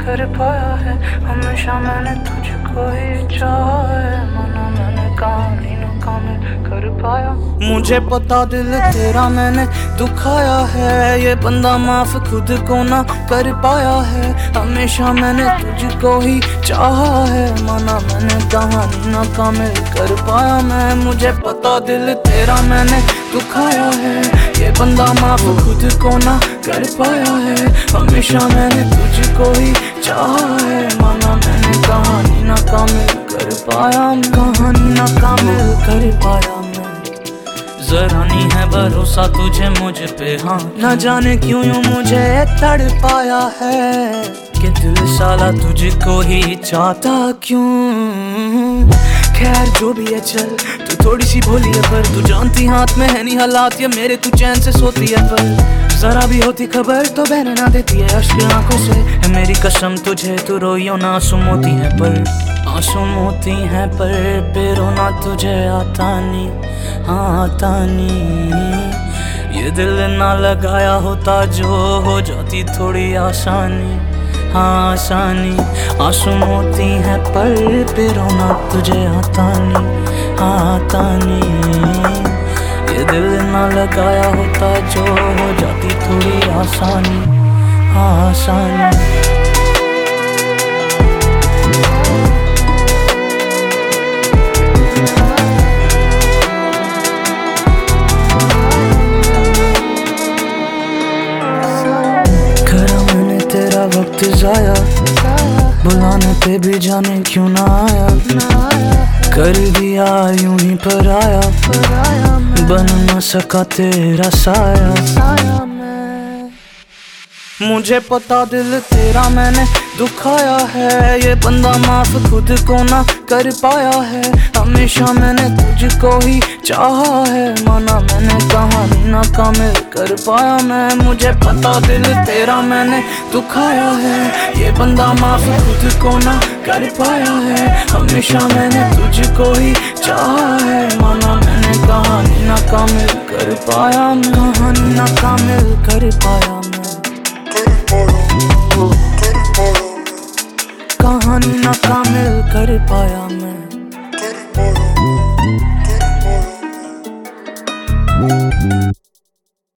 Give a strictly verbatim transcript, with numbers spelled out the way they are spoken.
कर पाया है। हमेशा मैंने तुझको ही चाहा है, माना मैंने कहानी नाकामिल कर पाया। मुझे पता दिल तेरा मैंने दुखाया है, ये बंदा माफ खुद को ना कर पाया है। हमेशा मैंने तुझको ही चाहा है, माना मैंने कहानी नाकामिल कर पाया मैं। मुझे पता दिल तेरा मैंने दुखाया है, ये बंदा माफ खुद को ना कर पाया है। हमेशा मैंने तुझको ही चाहा है, माना मैंने कहानी नाकामिल कर पाया। कहानी नाकामिल कर पाया मैं। जरा नहीं है भरोसा तुझे मुझ पे, हाँ न जाने क्यों यूं मुझे तड़ पाया है, कि दिल साला तुझको ही चाहता क्यों। खैर जो भी है चल, तू थोड़ी सी भोली है पर तू जानती हाथ में है नहीं हालात ये मेरे, तू चैन से सोती है पर जरा भी होती खबर तो बहने ना देती है अश्क आंखों से। है मेरी कसम तुझे तू रोइयो ना, आंसू मोती है पर आंसू मोती है पर पे रोना तुझे आता नहीं, हाँ आता नहीं। ये दिल ना लगाया होता जो हो जाती थोड़ी आसानी, हाँ आसानी। आंसू मोती है पर पे रोना तुझे आता नहीं, हाँ आता नहीं। ये दिल ना लगाया होता जो हो जाती थोड़ी आसानी, हाँ आसानी। करा मैंने तेरा वक्त जाया, बुलाने पे भी जाने क्यों ना आया। कर दिया यूं ही पराया, बन न सका तेरा साया। मुझे पता दिल तेरा मैंने दुखाया है, ये बंदा माफ खुद को ना कर पाया है। हमेशा मैंने तुझको ही चाहा है, माना मैंने कहानी नाकामिल कर पाया मैं। मुझे पता दिल तेरा मैंने दुखाया है, ये बंदा माफ खुद को ना कर पाया है। हमेशा मैंने तुझको ही चाहा है, माना मैंने कहानी नाकामिल कर पाया मैं। कहानी नाकामिल कर पाया मैं, कहानी नाकामिल कर पाया मैं।